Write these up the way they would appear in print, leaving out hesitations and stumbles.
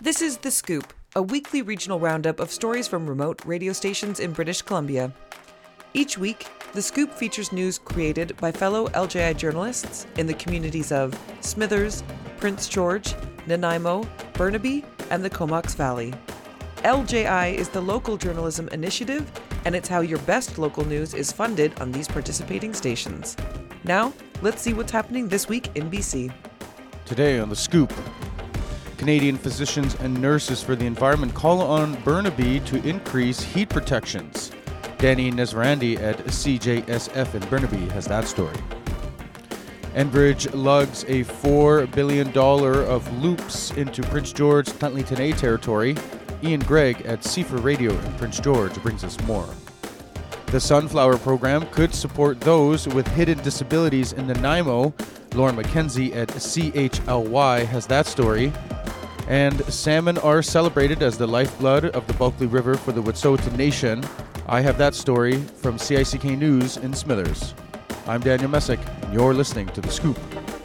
This is The Scoop, a weekly regional roundup of stories from remote radio stations in British Columbia. Each week, The Scoop features news created by fellow LJI journalists in the communities of Smithers, Prince George, Nanaimo, Burnaby, and the Comox Valley. LJI is the local journalism initiative, and it's how your best local news is funded on these participating stations. Now, let's see what's happening this week in BC. Today on The Scoop, Canadian physicians and nurses for the environment call on Burnaby to increase heat protections. Danny Nesrandi at CJSF in Burnaby has that story. Enbridge lugs a $4 billion of loops into Prince George Huntly territory. Ian Gregg at CFR Radio in Prince George brings us more. The Sunflower Program could support those with hidden disabilities in Nanaimo. Lauren McKenzie at CHLY has that story. And salmon are celebrated as the lifeblood of the Bulkley River for the Wet'suwet'en Nation. I have that story from CICK News in Smithers. I'm Daniel Messick, and you're listening to The Scoop.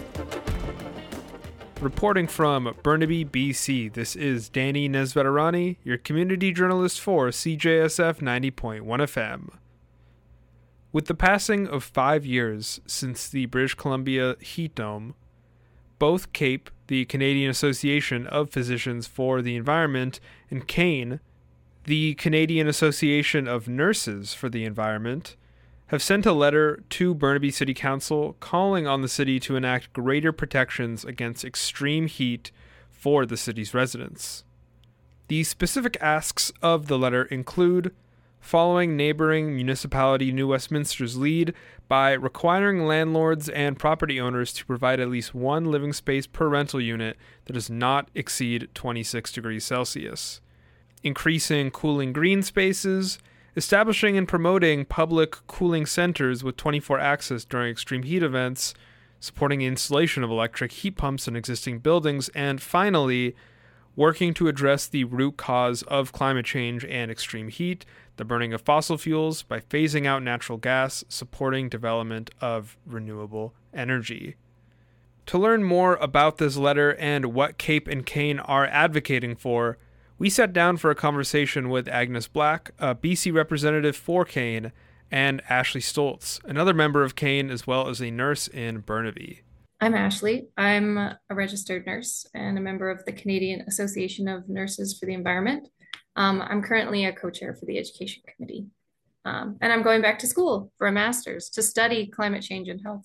Reporting from Burnaby, BC, this is Danny Nesveterani, your community journalist for CJSF 90.1 FM. With the passing of 5 years since the British Columbia heat dome, both CAPE, the Canadian Association of Physicians for the Environment, and CANE, the Canadian Association of Nurses for the Environment, have sent a letter to Burnaby City Council calling on the city to enact greater protections against extreme heat for the city's residents. The specific asks of the letter include following neighboring municipality New Westminster's lead by requiring landlords and property owners to provide at least one living space per rental unit that does not exceed 26 degrees Celsius, increasing cooling green spaces, establishing and promoting public cooling centers with 24 access during extreme heat events, supporting the installation of electric heat pumps in existing buildings, and finally, working to address the root cause of climate change and extreme heat, the burning of fossil fuels, by phasing out natural gas, supporting development of renewable energy. To learn more about this letter and what CAPE and CANE are advocating for, we sat down for a conversation with Agnes Black, a BC representative for CANE, and Ashley Stoltz, another member of CANE as well as a nurse in Burnaby. I'm Ashley. I'm a registered nurse and a member of the Canadian Association of Nurses for the Environment. I'm currently a co-chair for the Education Committee. And I'm going back to school for a master's to study climate change and health.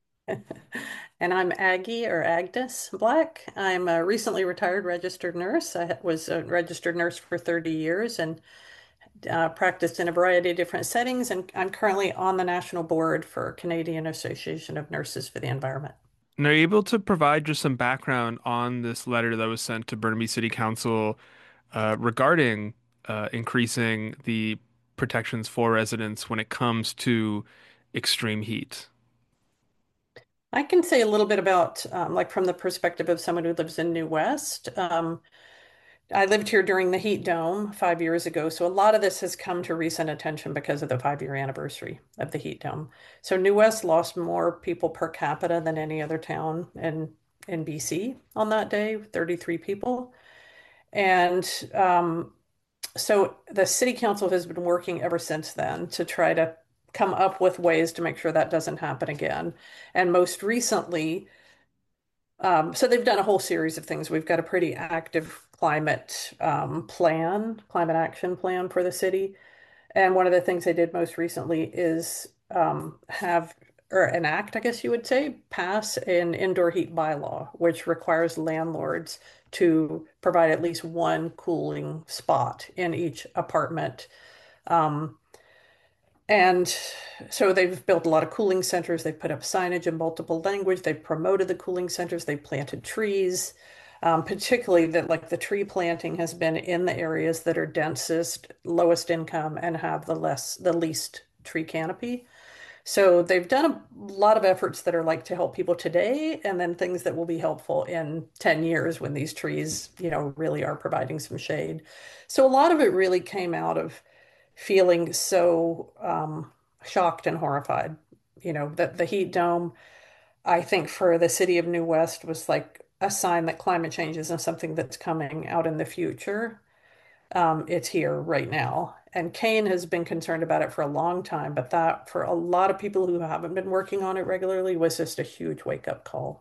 And I'm Aggie or Agnes Black. I'm a recently retired registered nurse. I was a registered nurse for 30 years and practiced in a variety of different settings. And I'm currently on the national board for Canadian Association of Nurses for the Environment. And are you able to provide just some background on this letter that was sent to Burnaby City Council regarding increasing the protections for residents when it comes to extreme heat? I can say a little bit about, like from the perspective of someone who lives in New West. I lived here during the heat dome 5 years ago, so a lot of this has come to recent attention because of the 5-year anniversary of the heat dome. So New West lost more people per capita than any other town in BC on that day, 33 people. And so the city council has been working ever since then to try to come up with ways to make sure that doesn't happen again. And most recently, so they've done a whole series of things. We've got a pretty active climate action plan for the city. And one of the things they did most recently is enact, I guess you would say, pass an indoor heat bylaw, which requires landlords to provide at least one cooling spot in each apartment. And so they've built a lot of cooling centers. They've put up signage in multiple language. They've promoted the cooling centers. They've planted trees, particularly that like the tree planting has been in the areas that are densest, lowest income, and have the least tree canopy. So they've done a lot of efforts that are like to help people today, and then things that will be helpful in 10 years when these trees, really are providing some shade. So a lot of it really came out of feeling so shocked and horrified, that the heat dome, I think for the city of New West was like a sign that climate change isn't something that's coming out in the future. It's here right now. And Kane has been concerned about it for a long time, but that for a lot of people who haven't been working on it regularly was just a huge wake-up call.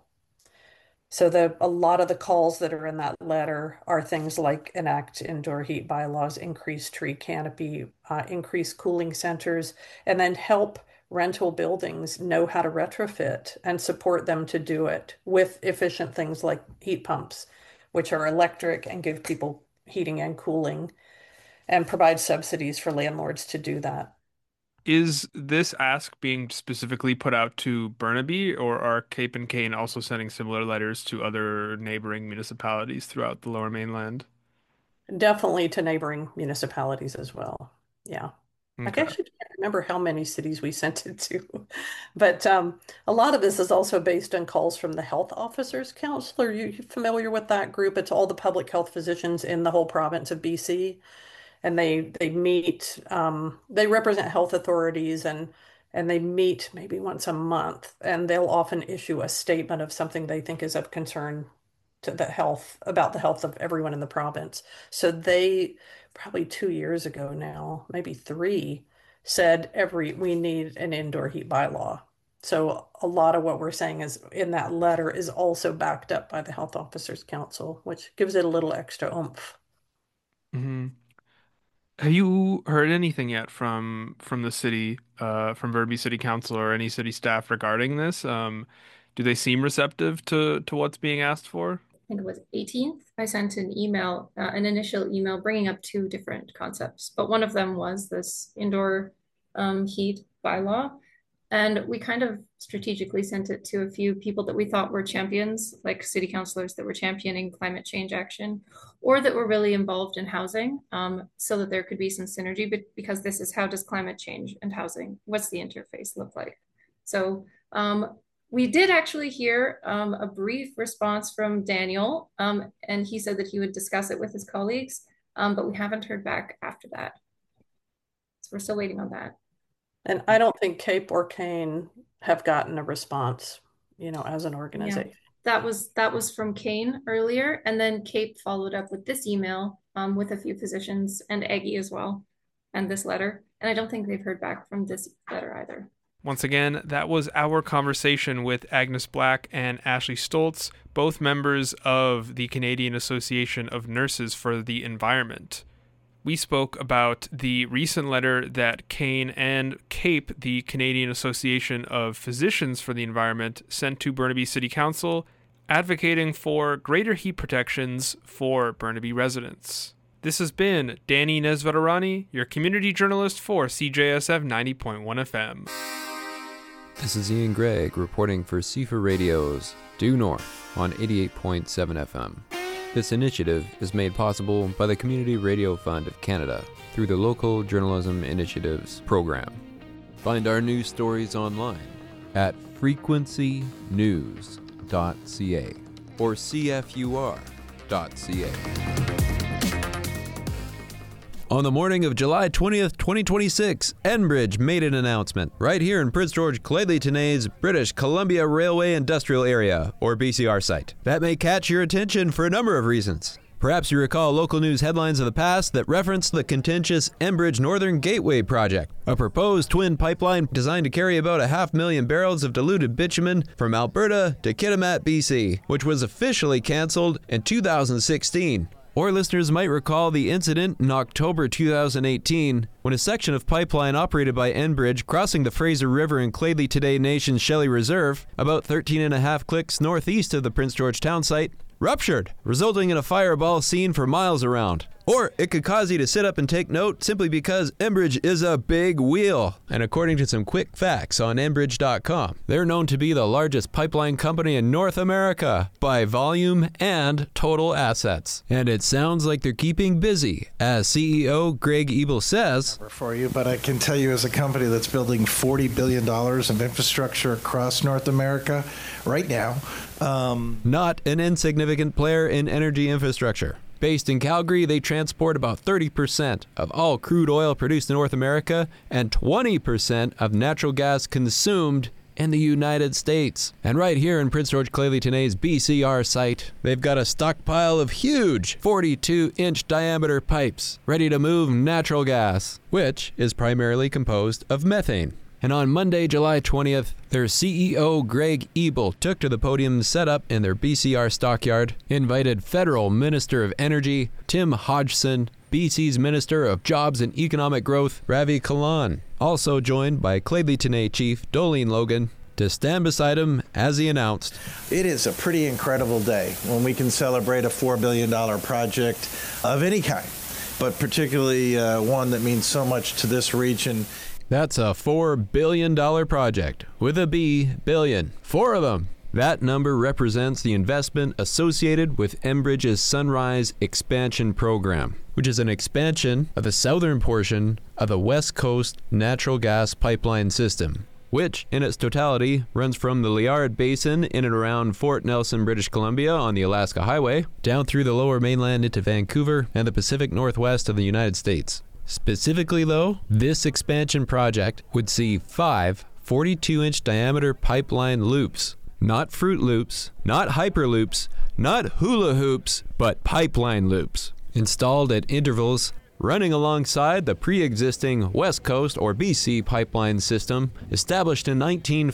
So a lot of the calls that are in that letter are things like enact indoor heat bylaws, increase tree canopy, increase cooling centers, and then help rental buildings know how to retrofit and support them to do it with efficient things like heat pumps, which are electric and give people heating and cooling, and provide subsidies for landlords to do that. Is this ask being specifically put out to Burnaby, or are Cape and Kane also sending similar letters to other neighboring municipalities throughout the Lower Mainland? Definitely to neighboring municipalities as well. Yeah. I Okay. actually can't remember how many cities we sent it to, but a lot of this is also based on calls from the Health Officers Council. Are you familiar with that group? It's all the public health physicians in the whole province of BC, and they meet. They represent health authorities, and they meet maybe once a month, and they'll often issue a statement of something they think is of concern to the health about the health of everyone in the province. So they probably 2 years ago now, maybe three, said we need an indoor heat bylaw. So a lot of what we're saying is in that letter is also backed up by the Health Officers Council, which gives it a little extra oomph. Hmm. Have you heard anything yet from the city, from Burnaby City Council or any city staff regarding this? Do they seem receptive to what's being asked for? I think it was 18th, I sent an email, an initial email bringing up two different concepts, but one of them was this indoor heat bylaw. And we kind of strategically sent it to a few people that we thought were champions, like city councilors that were championing climate change action, or that were really involved in housing, so that there could be some synergy. But because this is, how does climate change and housing, what's the interface look like? So we did actually hear a brief response from Daniel, and he said that he would discuss it with his colleagues, but we haven't heard back after that. So we're still waiting on that. And I don't think Cape or Kane have gotten a response, as an Yeah, organization. that was from Kane earlier, and then Cape followed up with this email with a few physicians and Aggie as well, and this letter. And I don't think they've heard back from this letter either. Once again, that was our conversation with Agnes Black and Ashley Stoltz, both members of the Canadian Association of Nurses for the Environment. We spoke about the recent letter that Kane and Cape, the Canadian Association of Physicians for the Environment, sent to Burnaby City Council, advocating for greater heat protections for Burnaby residents. This has been Danny Nesvetarani, your community journalist for CJSF 90.1 FM. This is Ian Gregg reporting for CFA Radio's Due North on 88.7 FM. This initiative is made possible by the Community Radio Fund of Canada through the Local Journalism Initiatives program. Find our news stories online at frequencynews.ca or cfur.ca. On the morning of July 20th, 2026, Enbridge made an announcement right here in Prince George Claydley Tenay's British Columbia Railway Industrial Area, or BCR site. That may catch your attention for a number of reasons. Perhaps you recall local news headlines of the past that referenced the contentious Enbridge Northern Gateway project, a proposed twin pipeline designed to carry about 500,000 barrels of diluted bitumen from Alberta to Kitimat, BC, which was officially cancelled in 2016. Or listeners might recall the incident in October 2018 when a section of pipeline operated by Enbridge crossing the Fraser River in Claydley Today Nation's Shelley Reserve, about 13.5 clicks northeast of the Prince George town site, ruptured, resulting in a fireball seen for miles around. Or it could cause you to sit up and take note simply because Enbridge is a big wheel. And according to some quick facts on Enbridge.com, they're known to be the largest pipeline company in North America by volume and total assets. And it sounds like they're keeping busy, as CEO Greg Ebel says, for you, but I can tell you as a company that's building $40 billion of infrastructure across North America right now. Not an insignificant player in energy infrastructure. Based in Calgary, they transport about 30% of all crude oil produced in North America and 20% of natural gas consumed in the United States. And right here in Prince George Clay Tenay's BCR site, they've got a stockpile of huge 42-inch diameter pipes ready to move natural gas, which is primarily composed of methane. And on Monday, July 20th, their CEO, Greg Ebel, took to the podium set up in their BCR stockyard, invited Federal Minister of Energy, Tim Hodgson, BC's Minister of Jobs and Economic Growth, Ravi Kalan, also joined by Clay Tenay Chief, Dolene Logan, to stand beside him as he announced. It is a pretty incredible day when we can celebrate a $4 billion project of any kind, but particularly one that means so much to this region. That's a $4 billion project, with a B, billion. 4 of them. That number represents the investment associated with Enbridge's Sunrise Expansion Program, which is an expansion of the southern portion of the West Coast natural gas pipeline system, which in its totality runs from the Liard Basin in and around Fort Nelson, British Columbia on the Alaska Highway, down through the lower mainland into Vancouver and the Pacific Northwest of the United States. Specifically though, this expansion project would see 5 42-inch diameter pipeline loops. Not Fruit Loops, not Hyperloops, not hula hoops, but pipeline loops, installed at intervals running alongside the pre-existing West Coast or BC pipeline system established in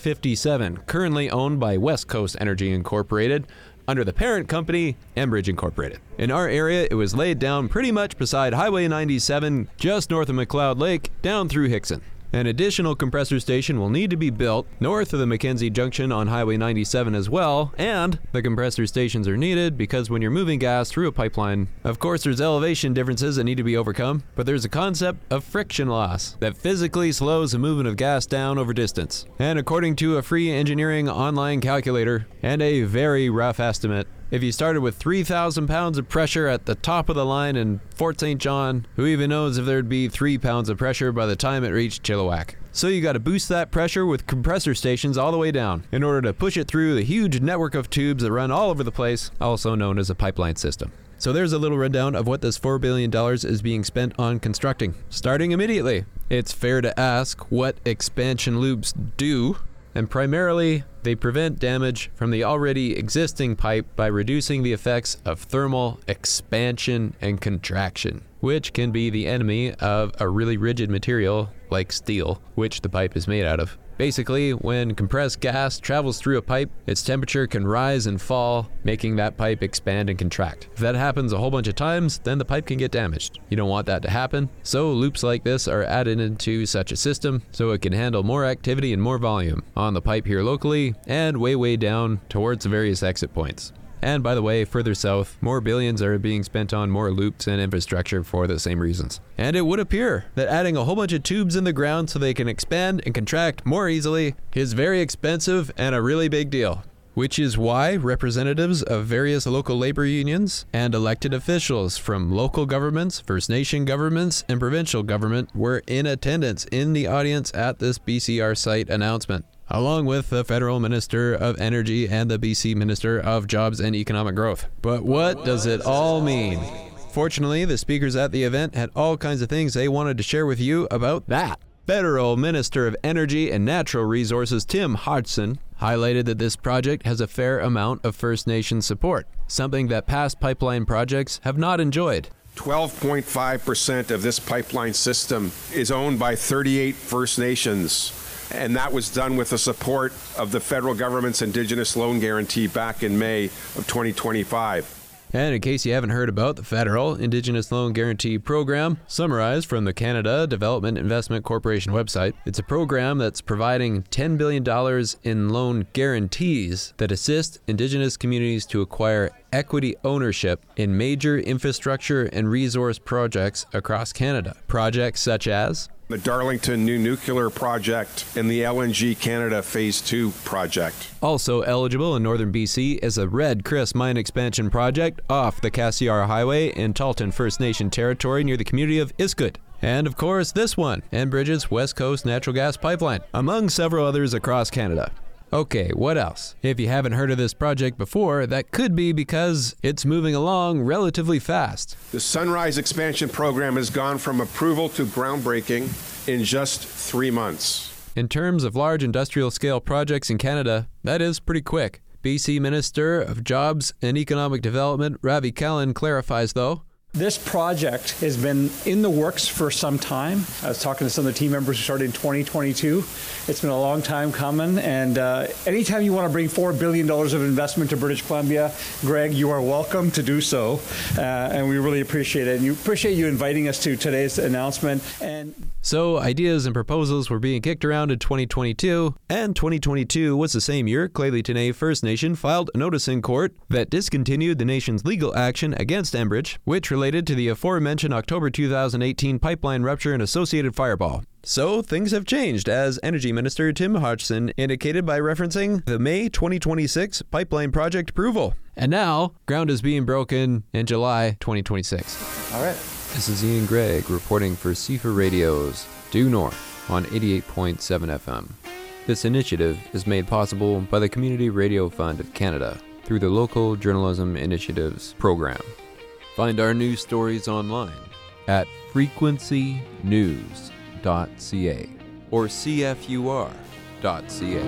1957, currently owned by West Coast Energy Incorporated, under the parent company, Enbridge Incorporated. In our area, it was laid down pretty much beside Highway 97, just north of McLeod Lake, down through Hickson. An additional compressor station will need to be built north of the Mackenzie Junction on Highway 97 as well, and the compressor stations are needed because when you're moving gas through a pipeline, of course there's elevation differences that need to be overcome, but there's a concept of friction loss that physically slows the movement of gas down over distance. And according to a free engineering online calculator and a very rough estimate, if you started with 3,000 pounds of pressure at the top of the line in Fort St. John, who even knows if there'd be 3 pounds of pressure by the time it reached Chilliwack? So you got to boost that pressure with compressor stations all the way down in order to push it through the huge network of tubes that run all over the place, also known as a pipeline system. So there's a little rundown of what this $4 billion is being spent on constructing. Starting immediately, it's fair to ask what expansion loops do. And primarily, they prevent damage from the already existing pipe by reducing the effects of thermal expansion and contraction, which can be the enemy of a really rigid material like steel, which the pipe is made out of. Basically, when compressed gas travels through a pipe, its temperature can rise and fall, making that pipe expand and contract. If that happens a whole bunch of times, then the pipe can get damaged. You don't want that to happen, so loops like this are added into such a system so it can handle more activity and more volume on the pipe here locally and way down towards the various exit points. And by the way, further south, more billions are being spent on more loops and infrastructure for the same reasons. And it would appear that adding a whole bunch of tubes in the ground so they can expand and contract more easily is very expensive and a really big deal. Which is why representatives of various local labor unions and elected officials from local governments, First Nation governments, and provincial government were in attendance in the audience at this BCR site announcement, along with the Federal Minister of Energy and the BC Minister of Jobs and Economic Growth. But what does it all mean? Fortunately, the speakers at the event had all kinds of things they wanted to share with you about that. Federal Minister of Energy and Natural Resources Tim Hodgson highlighted that this project has a fair amount of First Nation support, something that past pipeline projects have not enjoyed. 12.5% of this pipeline system is owned by 38 First Nations. And that was done with the support of the federal government's Indigenous Loan Guarantee back in May of 2025. And in case you haven't heard about the Federal Indigenous Loan Guarantee Program, summarized from the Canada Development Investment Corporation website, it's a program that's providing $10 billion in loan guarantees that assist Indigenous communities to acquire equity ownership in major infrastructure and resource projects across Canada. Projects such as the Darlington New Nuclear Project and the LNG Canada Phase 2 project. Also eligible in northern BC is a Red Chris mine expansion project off the Cassiar Highway in Talton First Nation territory near the community of Iskut. And of course this one, Enbridge's West Coast Natural Gas Pipeline, among several others across Canada. Okay, what else? If you haven't heard of this project before, that could be because it's moving along relatively fast. The Sunrise Expansion Program has gone from approval to groundbreaking in just 3 months. In terms of large industrial scale projects in Canada, that is pretty quick. BC Minister of Jobs and Economic Development Ravi Kahlon clarifies, though, this project has been in the works for some time. I was talking to some of the team members who started in 2022. It's been a long time coming, and anytime you want to bring $4 billion of investment to British Columbia, Greg, you are welcome to do so, and we really appreciate it. And you appreciate you inviting us to today's announcement. So ideas and proposals were being kicked around in 2022, and 2022 was the same year Clay-Tenay First Nation filed a notice in court that discontinued the nation's legal action against Enbridge, which related to the aforementioned October 2018 pipeline rupture and associated fireball. So things have changed, as Energy Minister Tim Hodgson indicated by referencing the May 2026 pipeline project approval. And now, ground is being broken in July 2026. All right. This is Ian Gregg reporting for CFA Radio's Due North on 88.7 FM. This initiative is made possible by the Community Radio Fund of Canada through the Local Journalism Initiatives program. Find our news stories online at frequencynews.ca or cfur.ca.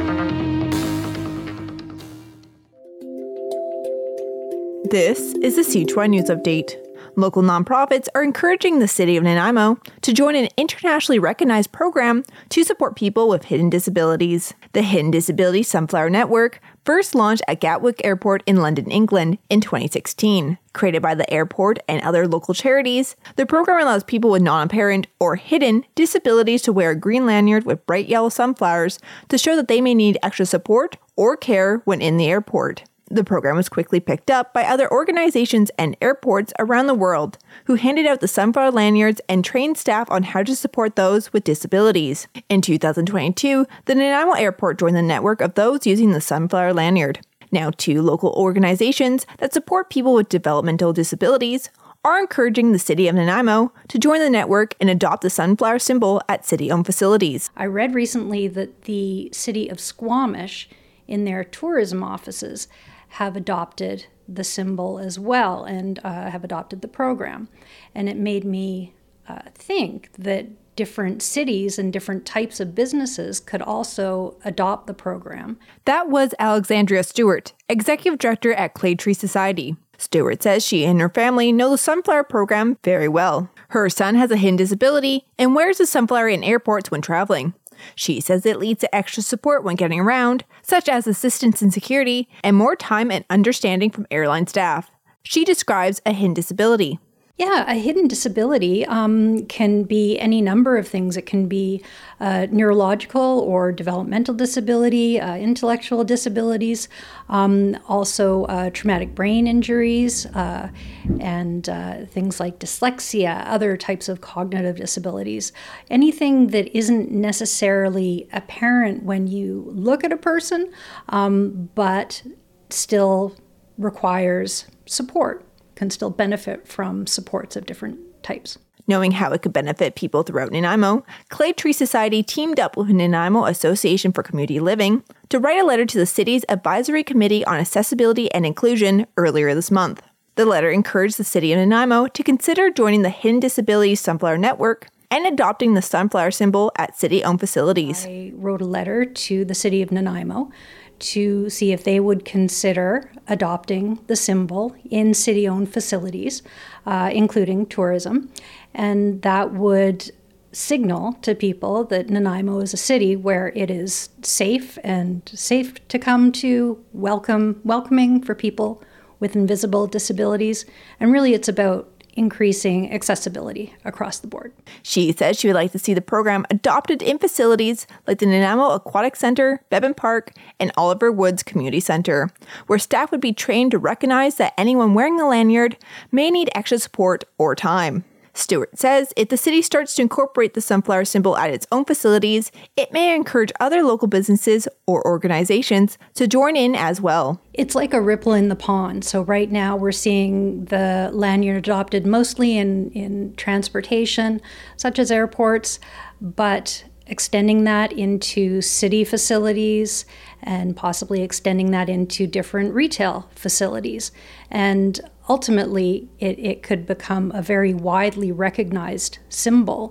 This is the C2I News Update. Local nonprofits are encouraging the city of Nanaimo to join an internationally recognized program to support people with hidden disabilities. The Hidden Disability Sunflower Network first launched at Gatwick Airport in London, England in 2016. Created by the airport and other local charities, the program allows people with non-apparent or hidden disabilities to wear a green lanyard with bright yellow sunflowers to show that they may need extra support or care when in the airport. The program was quickly picked up by other organizations and airports around the world, who handed out the sunflower lanyards and trained staff on how to support those with disabilities. In 2022, the Nanaimo Airport joined the network of those using the sunflower lanyard. Now, 2 local organizations that support people with developmental disabilities are encouraging the city of Nanaimo to join the network and adopt the sunflower symbol at city-owned facilities. I read recently that the city of Squamish, in their tourism offices, have adopted the symbol as well and have adopted the program. And it made me think that different cities and different types of businesses could also adopt the program. That was Alexandria Stewart, Executive Director at Clay Tree Society. Stewart says she and her family know the sunflower program very well. Her son has a hidden disability and wears the sunflower in airports when traveling. She says it leads to extra support when getting around, such as assistance in security and more time and understanding from airline staff. She describes a hidden disability. Yeah, a hidden disability can be any number of things. It can be neurological or developmental disability, intellectual disabilities, also traumatic brain injuries, and things like dyslexia, other types of cognitive disabilities. Anything that isn't necessarily apparent when you look at a person, but still requires support. Can still benefit from supports of different types. Knowing how it could benefit people throughout Nanaimo, Clay Tree Society teamed up with Nanaimo Association for Community Living to write a letter to the city's Advisory Committee on Accessibility and Inclusion earlier this month. The letter encouraged the city of Nanaimo to consider joining the Hidden Disabilities Sunflower Network and adopting the sunflower symbol at city-owned facilities. I wrote a letter to the city of Nanaimo to see if they would consider adopting the symbol in city-owned facilities, including tourism. And that would signal to people that Nanaimo is a city where it is safe to come to, welcoming for people with invisible disabilities. And really it's about increasing accessibility across the board. She says she would like to see the program adopted in facilities like the Nanaimo Aquatic Center, Bevan Park, and Oliver Woods Community Center, where staff would be trained to recognize that anyone wearing a lanyard may need extra support or time. Stewart says if the city starts to incorporate the sunflower symbol at its own facilities, it may encourage other local businesses or organizations to join in as well. It's like a ripple in the pond. So right now we're seeing the lanyard adopted mostly in transportation, such as airports, but extending that into city facilities and possibly extending that into different retail facilities. And ultimately, it could become a very widely recognized symbol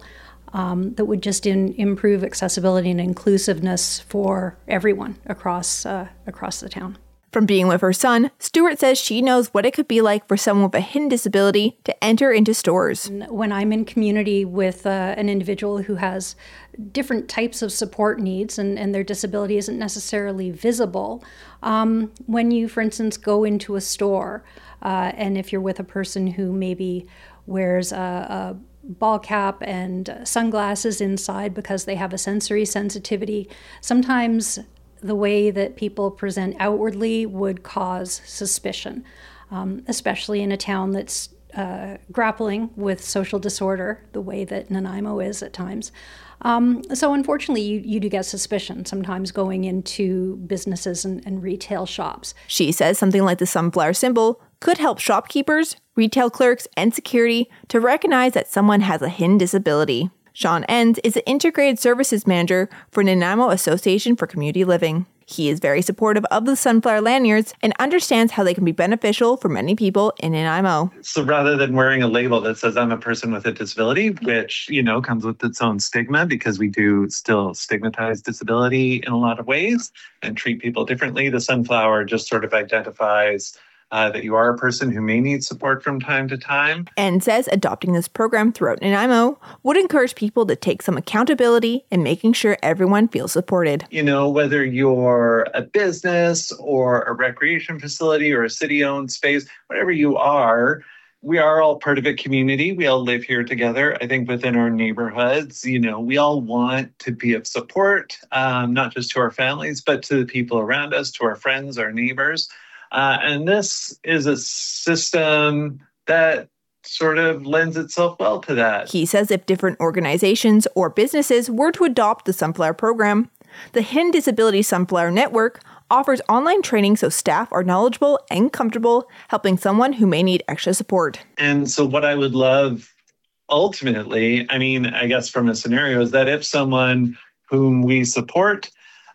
that would just improve accessibility and inclusiveness for everyone across the town. From being with her son, Stewart says she knows what it could be like for someone with a hidden disability to enter into stores. When I'm in community with an individual who has different types of support needs and their disability isn't necessarily visible, when you, for instance, go into a store, and if you're with a person who maybe wears a ball cap and sunglasses inside because they have a sensory sensitivity, sometimes the way that people present outwardly would cause suspicion, especially in a town that's grappling with social disorder the way that Nanaimo is at times. So unfortunately, you do get suspicion sometimes going into businesses and retail shops. She says something like the sunflower symbol could help shopkeepers, retail clerks, and security to recognize that someone has a hidden disability. Sean Enns is the Integrated Services Manager for Nanaimo Association for Community Living. He is very supportive of the sunflower lanyards and understands how they can be beneficial for many people in Nanaimo. So rather than wearing a label that says I'm a person with a disability, which, comes with its own stigma because we do still stigmatize disability in a lot of ways and treat people differently, the sunflower just sort of identifies that you are a person who may need support from time to time. And says adopting this program throughout Nanaimo would encourage people to take some accountability in making sure everyone feels supported. Whether you're a business or a recreation facility or a city-owned space, whatever you are, we are all part of a community. We all live here together. I think within our neighborhoods, we all want to be of support, not just to our families, but to the people around us, to our friends, our neighbors. And this is a system that sort of lends itself well to that. He says if different organizations or businesses were to adopt the Sunflower program, the Hidden Disability Sunflower Network offers online training so staff are knowledgeable and comfortable helping someone who may need extra support. And so what I would love ultimately, I guess from a scenario, is that if someone whom we support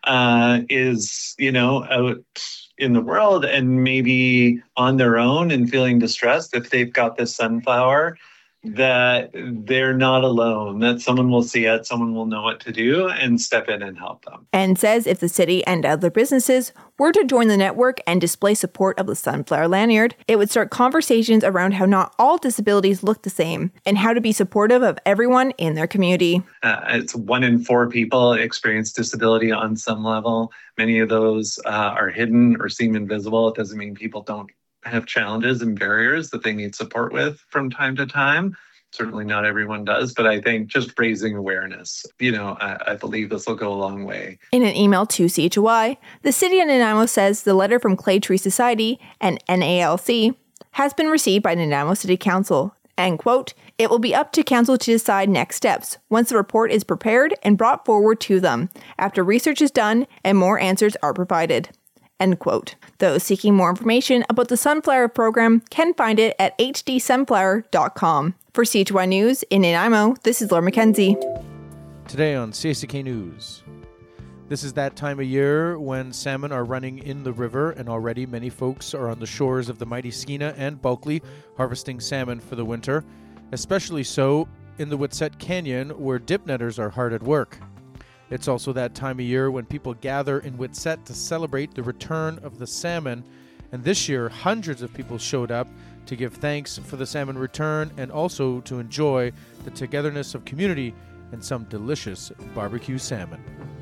is, out in the world and maybe on their own and feeling distressed, if they've got this sunflower, that they're not alone, that someone will see it, someone will know what to do and step in and help them. And says if the city and other businesses were to join the network and display support of the sunflower lanyard, it would start conversations around how not all disabilities look the same and how to be supportive of everyone in their community. It's 1 in 4 people experience disability on some level. Many of those are hidden or seem invisible. It doesn't mean people don't have challenges and barriers that they need support with from time to time. Certainly not everyone does, but I think just raising awareness, I believe this will go a long way. In an email to CHOI, the City of Nanaimo says the letter from Clay Tree Society and NALC has been received by Nanaimo City Council, and, quote, it will be up to Council to decide next steps once the report is prepared and brought forward to them, after research is done and more answers are provided. End quote. Those seeking more information about the Sunflower program can find it at hdsunflower.com. For CHY News in Nanaimo, this is Laura McKenzie. Today on CSK News. This is that time of year when salmon are running in the river, and already many folks are on the shores of the mighty Skeena and Bulkley harvesting salmon for the winter, especially so in the Whitsett Canyon where dip netters are hard at work. It's also that time of year when people gather in Whitsett to celebrate the return of the salmon, and this year hundreds of people showed up to give thanks for the salmon return and also to enjoy the togetherness of community and some delicious barbecue salmon.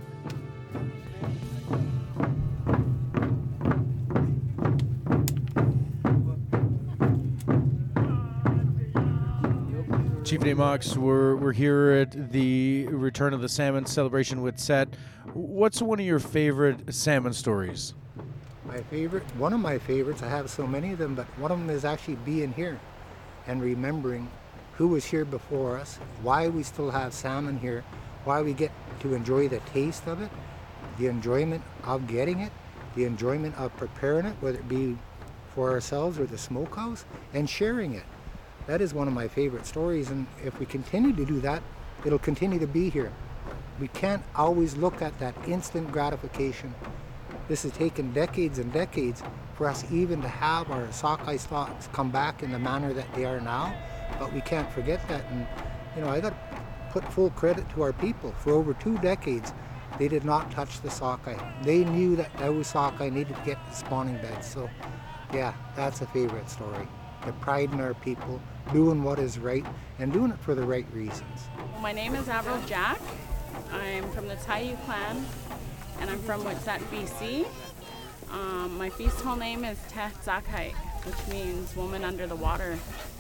Chief Mox, we're here at the Return of the Salmon celebration with Whitsett. What's one of your favorite salmon stories? One of my favorites, I have so many of them, but one of them is actually being here and remembering who was here before us, why we still have salmon here, why we get to enjoy the taste of it, the enjoyment of getting it, the enjoyment of preparing it, whether it be for ourselves or the smokehouse, and sharing it. That is one of my favorite stories, and if we continue to do that, it'll continue to be here. We can't always look at that instant gratification. This has taken decades and decades for us even to have our sockeye stocks come back in the manner that they are now, but we can't forget that. And I got put full credit to our people. For over 2 decades, they did not touch the sockeye. They knew that those sockeye needed to get to spawning beds. So, yeah, that's a favorite story. The pride in our people, doing what is right, and doing it for the right reasons. My name is Avril Jack. I'm from the Taiyu clan, and I'm from Witsat, BC. My feast hall name is Tehtzakai, which means woman under the water.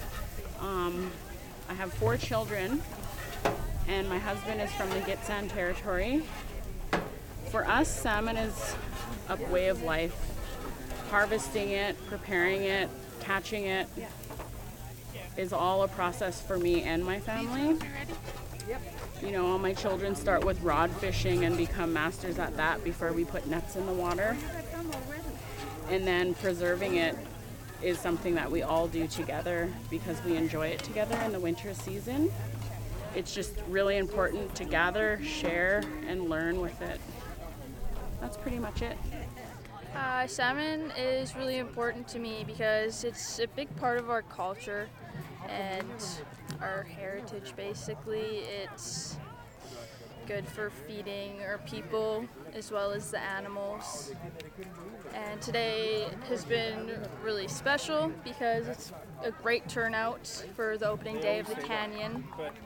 I have 4 children, and my husband is from the Gitxsan territory. For us, salmon is a way of life. Harvesting it, preparing it, catching it is all a process for me and my family. You know, all my children start with rod fishing and become masters at that before we put nets in the water. And then preserving it is something that we all do together because we enjoy it together in the winter season. It's just really important to gather, share, and learn with it. That's pretty much it. Salmon is really important to me because it's a big part of our culture and our heritage, basically. It's good for feeding our people as well as the animals. And today has been really special because it's a great turnout for the opening day of the canyon.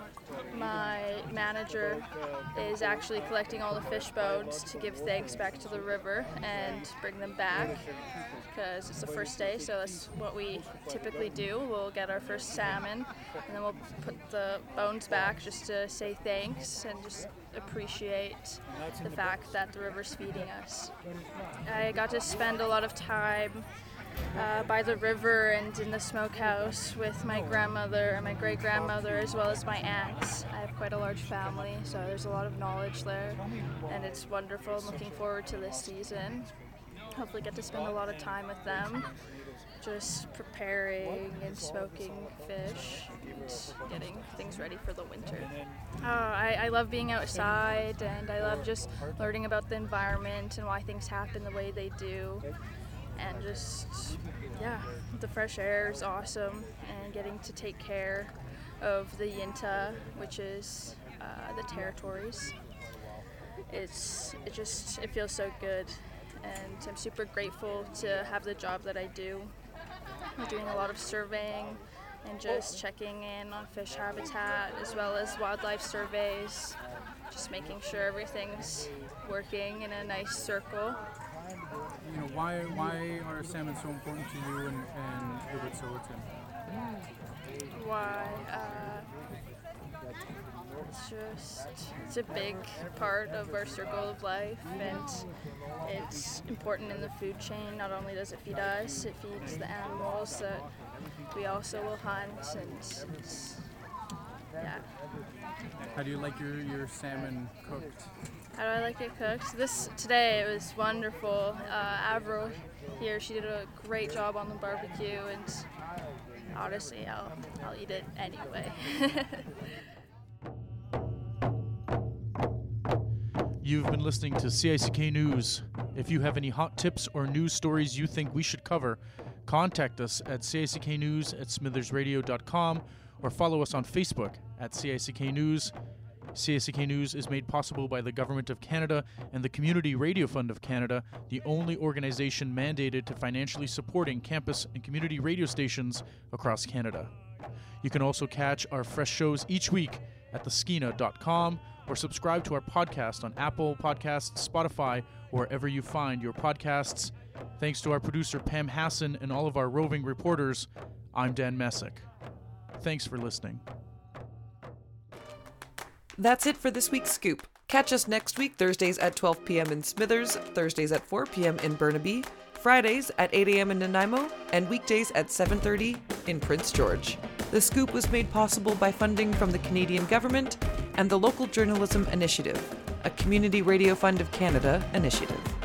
My manager is actually collecting all the fish bones to give thanks back to the river and bring them back because it's the first day, so that's what we typically do. We'll get our first salmon and then we'll put the bones back just to say thanks and just appreciate the fact that the river's feeding us. I got to spend a lot of time by the river and in the smokehouse with my grandmother and my great-grandmother as well as my aunts. I have quite a large family, so there's a lot of knowledge there, and it's wonderful. I'm looking forward to this season. Hopefully get to spend a lot of time with them, just preparing and smoking fish and getting things ready for the winter. I love being outside, and I love just learning about the environment and why things happen the way they do. And just, yeah, the fresh air is awesome, and getting to take care of the Yinta, which is the territories. It feels so good, and I'm super grateful to have the job that I do. I'm doing a lot of surveying and just checking in on fish habitat as well as wildlife surveys, just making sure everything's working in a nice circle. You know, why are salmon so important to you and Wet'suwet'en? Why? It's a big part of our circle of life, and it's important in the food chain. Not only does it feed us, it feeds the animals that we also will hunt, and yeah. How do you like your salmon cooked? How do I like it cooked? Today it was wonderful. Avril here, she did a great job on the barbecue, and honestly, I'll eat it anyway. You've been listening to CICK News. If you have any hot tips or news stories you think we should cover, contact us at cicknews@smithersradio.com or follow us on Facebook at CICK News. CICK News is made possible by the Government of Canada and the Community Radio Fund of Canada, the only organization mandated to financially supporting campus and community radio stations across Canada. You can also catch our fresh shows each week at theskeena.com or subscribe to our podcast on Apple Podcasts, Spotify, or wherever you find your podcasts. Thanks to our producer Pam Hassan and all of our roving reporters, I'm Dan Messick. Thanks for listening. That's it for this week's Scoop. Catch us next week, Thursdays at 12 p.m. in Smithers, Thursdays at 4 p.m. in Burnaby, Fridays at 8 a.m. in Nanaimo, and weekdays at 7:30 in Prince George. The Scoop was made possible by funding from the Canadian Government and the Local Journalism Initiative, a Community Radio Fund of Canada initiative.